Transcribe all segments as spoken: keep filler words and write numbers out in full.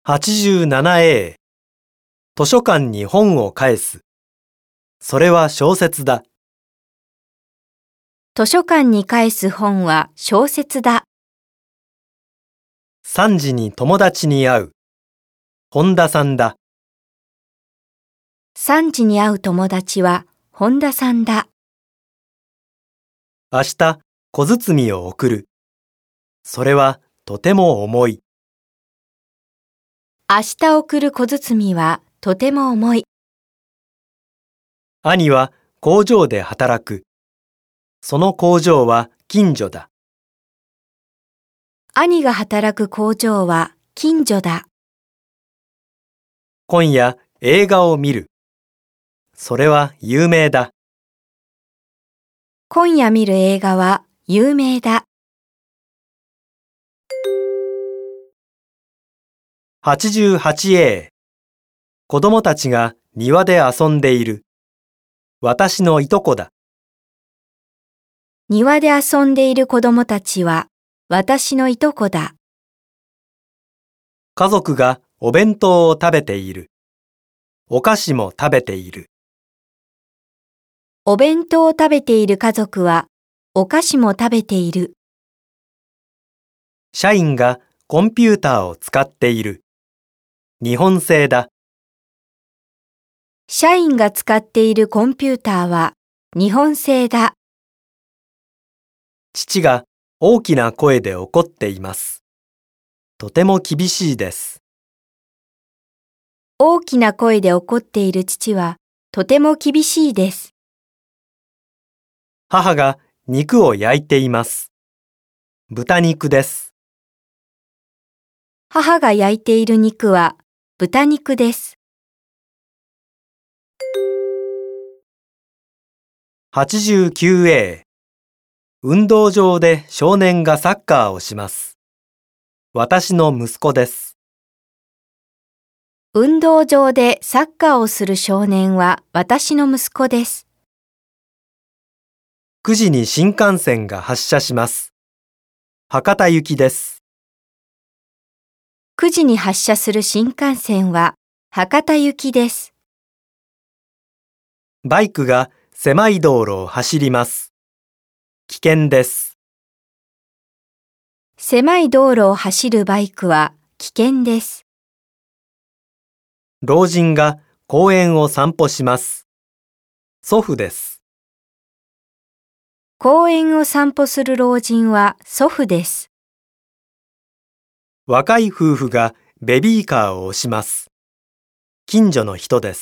はちじゅうななエー 図書館に本を返す。それは小説だ。 図書館に返す本は小説だ。 さんじに友達に会う。本田さんだ。 さんじに会う友達は本田さんだ。 明日小包を送る。それはとても重い。 明日送る小包はとても重い。 兄は工場で働く。その工場は近所だ。 兄が働く工場は近所だ。 今夜映画を見る。それは有名だ。 今夜見る映画は有名だ。 はちじゅうはちエー 子供たちが庭で遊んでいる。私のいとこだ。 庭で遊んでいる子供たちは私のいとこだ。 家族がお弁当を食べている。お菓子も食べている。 お弁当を食べている家族はお菓子も食べている。 社員がコンピューターを使っている。日本製だ。 社員が使っているコンピューターは日本製だ。 父が大きな声で怒っています。とても厳しいです。 大きな声で怒っている父はとても厳しいです。 母が肉を焼いています。豚肉です。 母が焼いている肉は豚肉です。 はちじゅうきゅうエー 運動場で少年がサッカーをします。私の息子です。 運動場でサッカーをする少年は私の息子です。 くじに新幹線が発車します。博多行きです。 くじに発車する新幹線は博多行きです。 バイクが狭い道路を走ります。危険です。 狭い道路を走るバイクは危険です。 老人が公園を散歩します。祖父です。 公園を散歩する老人は祖父です。 若い夫婦がベビーカーを押します。近所の人です。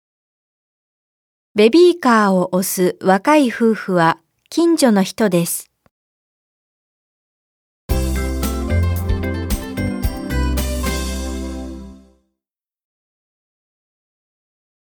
ベビーカーを押す若い夫婦は近所の人です。